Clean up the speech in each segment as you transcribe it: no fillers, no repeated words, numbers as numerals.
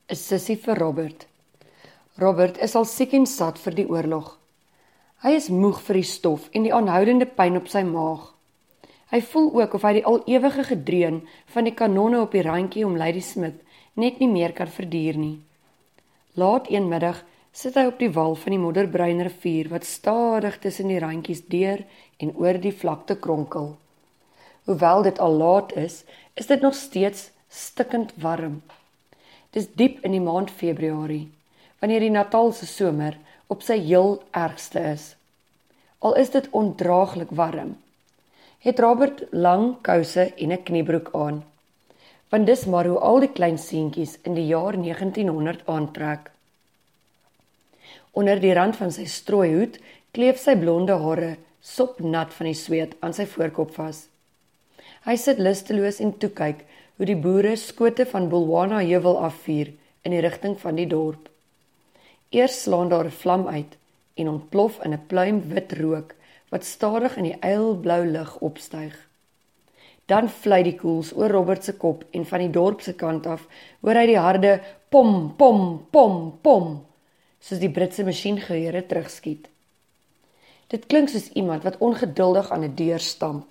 'n sussie vir Robert. Robert is al siek en sat vir die oorlog. Hy is moeg vir die stof en die aanhoudende pyn op sy maag. Hy voel ook of hy die al-ewige gedreun van die kanonne op die randjie om Ladysmith net nie meer kan verduur nie. Laat een middag sit hy op die wal van die modderbruin rivier wat stadig tussen die randjies deur en oor die vlakte kronkel. Hoewel dit al laat is dit nog steeds stikkend warm. Dis diep in die maand Februarie, wanneer die Natalse somer op sy heel ergste is. Al is dit ondraaglik warm, het Robert lang kouse en 'n kniebroek aan, want dis maar hoe al die klein seentjies in die jaar 1900 aantrek. Onder die rand van sy strooihoed kleef sy blonde hare sopnat van die sweet aan sy voorkop vas. Hy sit lusteloos en toekyk hoe die boere skote van Bulwana heuwel afvuur in die rigting van die dorp. Eers slaan daar 'n vlam uit en ontplof in 'n pluim wit rook wat stadig in die ylblou lug opstyg. Dan vlieg die koels oor Robert se kop en van die dorp se kant af hoor hy die harde pom, pom, pom, pom, soos die Britse masjiengeweere terugskiet. Dit klink soos iemand wat ongeduldig aan 'n deur stamp.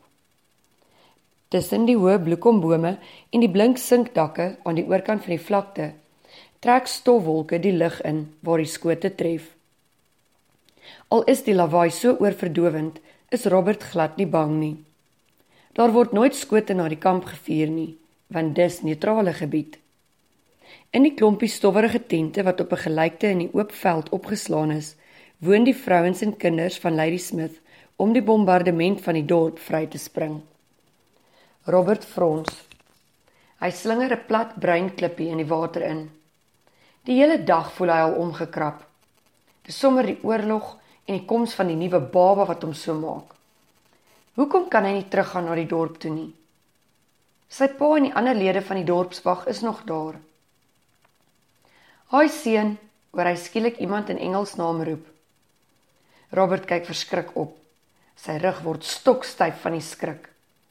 Tussen die hoë bloekombome en die blink sinkdakke aan die oorkant van die vlakte, trek stofwolke die lug in waar die skote tref. Al is die lawaai so oorverdowend, is Robert glad nie bang nie. Daar word nooit skote na die kamp gevuur nie, want dis neutrale gebied. In die klompie stowwerige tente wat op 'n gelykte in die oop veld opgeslaan is, woon die vrouens en kinders van Ladysmith om die bombardement van die dorp vry te spring. Robert frons. Hy slinger 'n plat bruin klippie in die water in. Die hele dag voel hy al omgekrap. Dis sommer die oorlog en die koms van die nuwe baba wat hom so maak. Hoekom kan hy nie teruggaan na die dorp toe nie? Sy pa en die ander lede van die dorpswag is nog daar. "Haai seun," hoor hy skielik iemand in Engels naam roep. Robert kyk verskrik op. Sy rug word stokstyf van die skrik.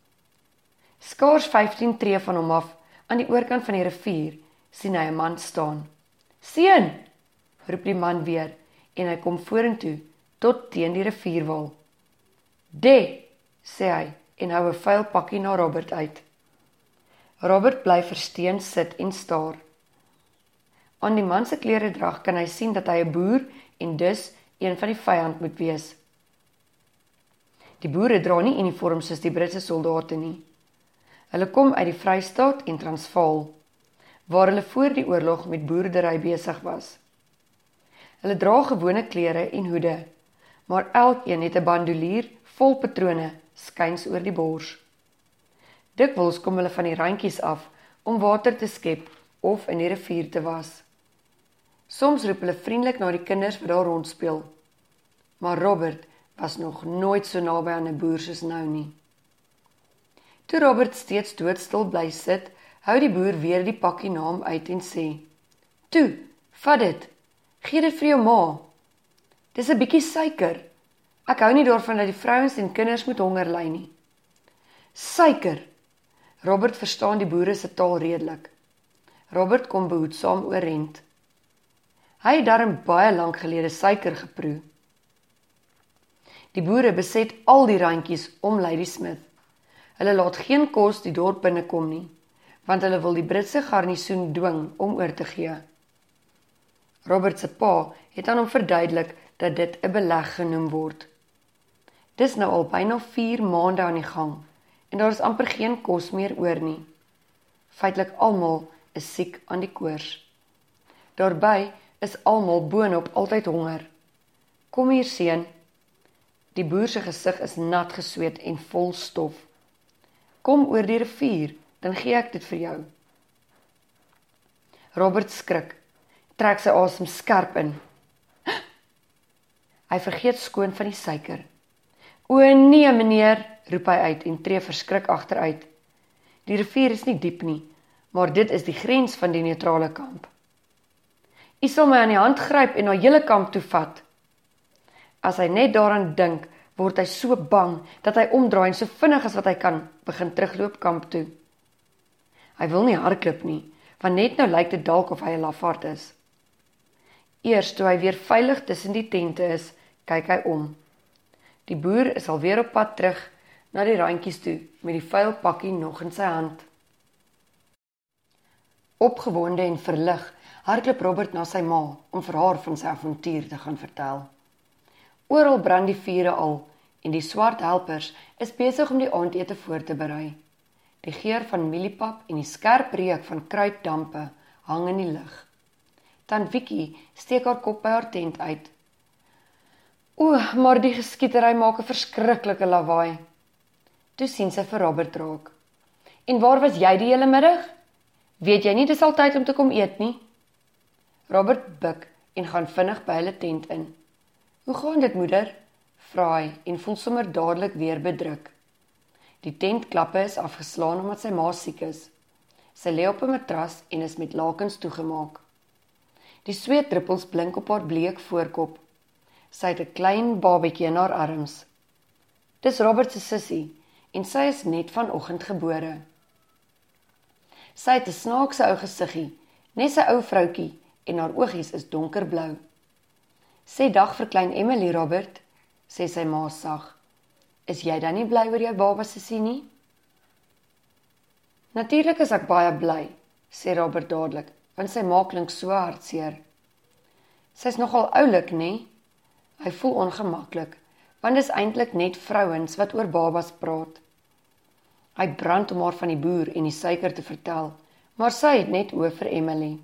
Skaars 15 tree van hom af, aan die oorkant van die rivier, sien hy 'n man staan. "Seun," roep die man weer, en hy kom vorentoe, tot teen die rivierwal. "De," sê hy, en hou 'n vuil pakkie na Robert uit. Robert bly versteend sit en staar. Aan die man se kleredrag kan hy sien dat hy 'n boer en dus een van die vyand moet wees. Die boere dra nie uniform soos die Britse soldate nie. Hulle kom uit die Vrystaat en Transvaal, waar hulle voor die oorlog met boerdery besig was. Hulle dra gewone klere en hoede, maar elkeen het 'n bandolier vol patrone skuins oor die bors. Dikwels kom hulle van die randjies af om water te skep of in die rivier te was. Soms roep hulle vriendelik na die kinders wat daar rondspeel, maar Robert was nog nooit so naby aan 'n boer soos nou nie. Toe Robert steeds doodstil bly sit, hou die boer weer die pakkie na hom uit en sê, "Toe, vat dit, gee dit vir jou ma. Dis 'n bietjie suiker. Ek hou nie daarvan dat die vrouens en kinders moet honger ly nie." Suiker! Robert verstaan die boere se taal redelik. Robert kom behoedsaam oorent. Hy het darm baie lank gelede suiker geproe. Die boere beset al die randjies om Ladysmith. Hulle laat geen kos die dorp binnekom nie, want hulle wil die Britse garnisoen dwing om oor te gee. Robert se pa het aan hom verduidelik dat dit 'n beleg genoem word. Dis nou al byna 4 maande aan die gang, en daar is amper geen kos meer oor nie. Feitelik almal is siek aan die koors. Daarby is almal boonop altyd honger. "Kom hier seun." Die boer se gesig is nat gesweet en vol stof. "Kom oor die rivier, dan gee ek dit vir jou." Robert skrik, trek sy asem skerp in. Hy vergeet skoon van die suiker. "O nee meneer," roep hy uit en tree verskrik agteruit. Die rivier is nie diep nie, maar dit is die grens van die neutrale kamp. "U sal my aan die hand gryp en na julle kamp toe vat." As hy net daaraan dink, word hy so bang, dat hy omdraai en so vinnig as wat hy kan, begin terugloop kamp toe. Hy wil nie hardloop nie, want net nou lyk dit dalk of hy 'n lafaard is. Eers toe hy weer veilig tussen die tente is, kyk hy om. Die boer is alweer op pad terug na die randjies toe, met die vuil pakkie nog in sy hand. Opgewonde en verlig, hardloop Robert na sy ma, om vir haar van sy avontuur te gaan vertel. Oral brand die vure al, en die swart helpers is besig om die aandete voor te berei. Die geur van mieliepap en die skerp reuk van kruiddampe hang in die lug. Tant Vicky steek haar kop by haar tent uit. Maar die geskietery maak 'n verskriklike lawaai. Toe sien sy vir Robert raak. En waar was jy die hele middag? Weet jy nie, dis al tyd om te kom eet nie? Robert buk en gaan vinnig by hulle tent in. Hoe gaan dit, moeder? Vra hy en voel sommer dadelik weer bedruk. Die tentklappe is afgeslaan omdat sy ma siek is. Sy lê op 'n matras en is met lakens toegemaak. Die sweetdruppels blink op haar bleek voorkop. Sy het 'n klein babatjie in haar arms. Dis Robert se sussie en sy is net vanoggend gebore. Sy het 'n snaakse ou gesiggie, net sy ou vroutjie, en haar oogies is donkerblou. Sê dag vir klein Emily, Robert, sê sy ma sag. Is jy dan nie bly oor jou baba sussie nie? Natuurlik is ek baie bly, sê Robert dadelik, want sy ma klink so hartseer. Sy's nogal oulik, nê? Hy voel ongemaklik, want dis eintlik net vrouens wat oor babas praat. Hy brand om haar van die boer en die suiker te vertel, maar sy het net oor vir Emily.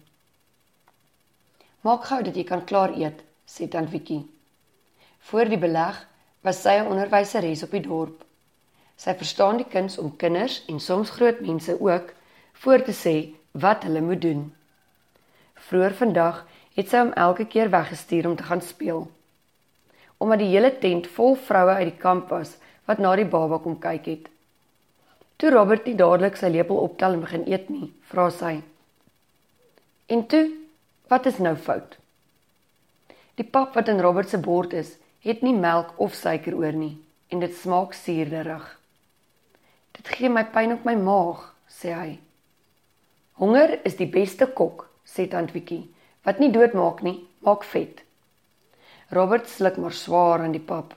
Maak gou dat jy kan klaar eet, sê tant Vicky. Voor die beleg was sy 'n onderwyseres op die dorp. Sy verstaan die kuns om kinders en soms groot mense ook voor te sê wat hulle moet doen. Vroeër vandag het sy hom elke keer weggestuur om te gaan speel. Omdat die hele tent vol vroue uit die kamp was wat na die baba kom kyk het. Toe Robert nie dadelik sy lepel optel en begin eet nie, vra sy. En toe, wat is nou fout? Die pap wat in Robert se bord is, het nie melk of suiker oor nie, en dit smaak suurderig. Dit gee my pyn op my maag, sê hy. Honger is die beste kok, sê tant Vicky, wat nie doodmaak nie, maak vet. Robert sluk maar swaar aan die pap.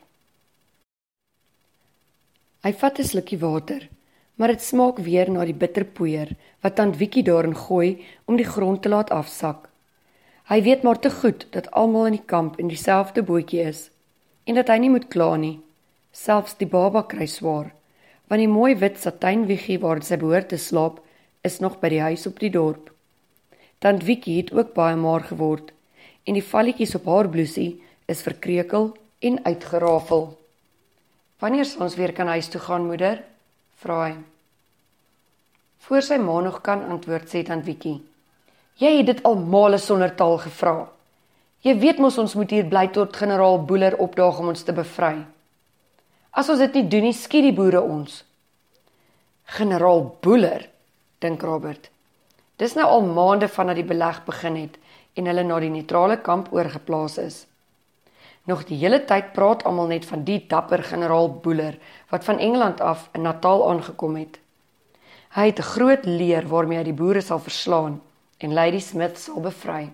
Hy vat 'n slukkie water, maar dit smaak weer na die bitterpoeier, wat tant Vicky daarin gooi om die grond te laat afsak. Hy weet maar te goed dat almal in die kamp in dieselfde bootjie is, en dat hy nie moet kla nie. Selfs die baba kry swaar, want die mooi wit satijnwiegie waar sy behoort te slaap, is nog by die huis op die dorp. Tant Vicky het ook baie maar geword, en die valletjies op haar blousie is verkreukel en uitgerafel. Wanneer sal ons weer kan huis toe gaan, moeder? Vra hy. Voor sy ma nog kan antwoord, sê tant Vicky. Jy het dit al male sonder taal gevra. Jy weet mos ons moet hier bly tot generaal Boeler opdaag om ons te bevry. As ons dit nie doen nie, skiet die boere ons. Generaal Boeler, dink Robert. Dis nou al maande vandat die beleg begin het en hulle na die neutrale kamp oorgeplaas is. Nog die hele tyd praat almal net van die dapper generaal Boeler wat van Engeland af in Natal aangekom het. Hy het 'n groot leer waarmee hy die boere sal verslaan en Lady Smith sal bevry.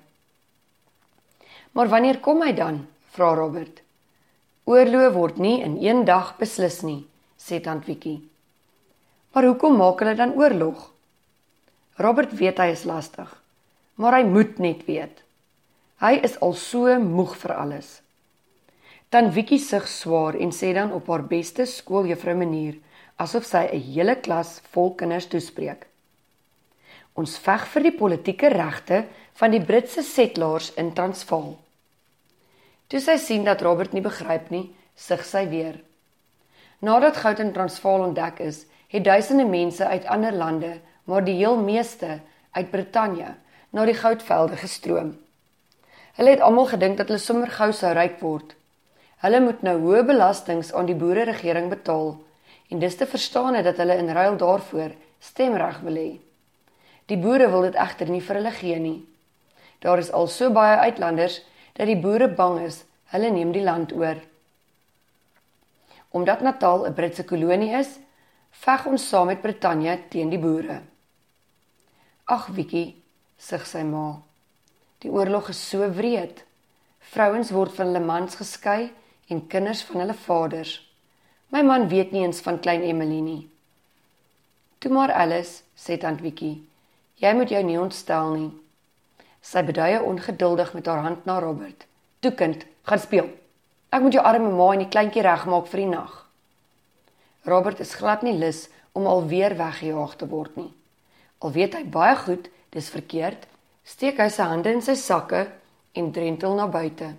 Maar wanneer kom hy dan? Vra Robert. Oorlog word nie in een dag beslis nie, sê tant Vicky. Maar hoekom maak hulle dan oorlog? Robert weet hy is lastig, maar hy moet net weet. Hy is al so moeg vir alles. Tant Vicky sug swaar en sê dan op haar beste skooljuffrou manier, asof sy 'n hele klas vol kinders toespreek. Ons veg vir die politieke regte van die Britse settlers in Transvaal. Toe sy sien dat Robert nie begryp nie, sug sy weer. Nadat goud in Transvaal ontdek is, het duisende mense uit ander lande, maar die heel meeste uit Brittanje, na die goudvelde gestroom. Hulle het almal gedink dat hulle sommer gou sou ryk word. Hulle moet nou hoë belastings aan die boereregering betaal, en dis te verstaan dat hulle in ruil daarvoor stemreg wil hê. Die boere wil dit egter nie vir hulle gee nie. Daar is al so baie uitlanders, dat die boere bang is, hulle neem die land oor. Omdat Natal 'n Britse kolonie is, veg ons saam met Brittanje teen die boere. Ag Vicky, sug sy ma. Die oorlog is so wreed. Vrouens word van hulle mans geskei en kinders van hulle vaders. My man weet nie eens van klein Emily nie. Toe maar Alice, sê tant Wiekie, jy moet jou nie ontstel nie. Sy beduie ongeduldig met haar hand na Robert. Toe kind, gaan speel. Ek moet jou arme ma en die kleintjie regmaak vir die nag. Robert is glad nie lus om alweer weggejaag te word nie. Al weet hy baie goed, dis verkeerd, steek hy sy hande in sy sakke en drentel na buite.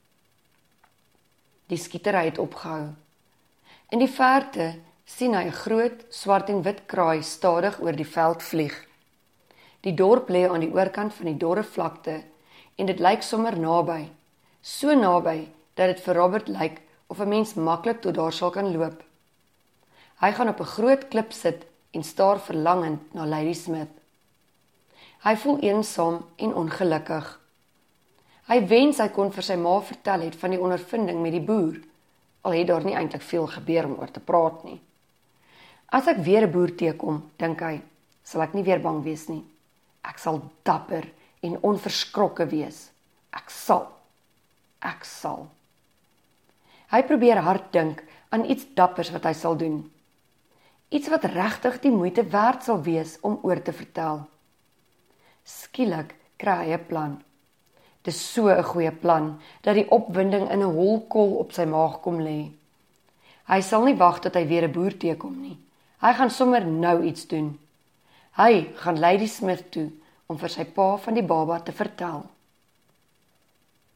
Die skietery het opgehou. In die verte sien hy 'n groot, swart en wit kraai stadig oor die veld vlieg. Die dorp lê aan die oorkant van die dorre vlakte en dit lyk sommer naby, so naby dat dit vir Robert lyk of 'n mens maklik tot daar sal kan loop. Hy gaan op 'n groot klip sit en staar verlangend na Lady Smith. Hy voel eensaam en ongelukkig. Hy wens hy kon vir sy ma vertel het van die ondervinding met die boer, al het daar nie eintlik veel gebeur om oor te praat nie. As ek weer 'n boer teekom, dink hy, sal ek nie weer bang wees nie. Ek sal dapper en onverskrokke wees. Ek sal. Hy probeer hard dink aan iets dappers wat hy sal doen. Iets wat regtig die moeite werd sal wees om oor te vertel. Skielik kry hy 'n plan. Dis so 'n goeie plan, dat die opwinding in 'n holkol op sy maag kom lê. Hy sal nie wag tot hy weer 'n boer teekom nie. Hy gaan sommer nou iets doen. Hy gaan Lady Smith toe om vir sy pa van die baba te vertel.